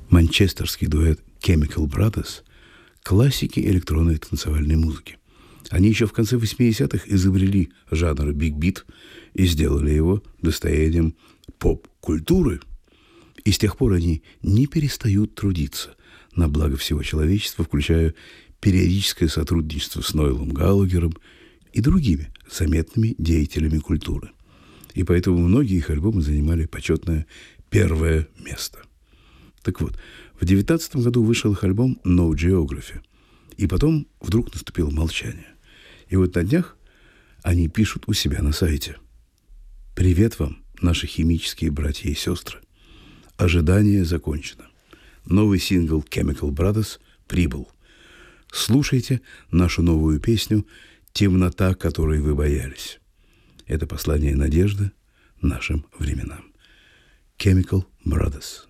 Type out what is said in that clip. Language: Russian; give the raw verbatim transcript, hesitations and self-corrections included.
Манчестерский дуэт Chemical Brothers – классики электронной танцевальной музыки. Они еще в конце восьмидесятых изобрели жанр биг-бит и сделали его достоянием поп-культуры. И с тех пор они не перестают трудиться на благо всего человечества, включая периодическое сотрудничество с Ноэлом Галлагером и другими заметными деятелями культуры. И поэтому многие их альбомы занимали почетное первое место. Так вот, в девятнадцатом году вышел их альбом No Geography. И потом вдруг наступило молчание. И вот на днях они пишут у себя на сайте: «Привет вам, наши химические братья и сестры. Ожидание закончено. Новый сингл Chemical Brothers прибыл. Слушайте нашу новую песню «Темнота, которой вы боялись». Это послание надежды нашим временам. Chemical Brothers.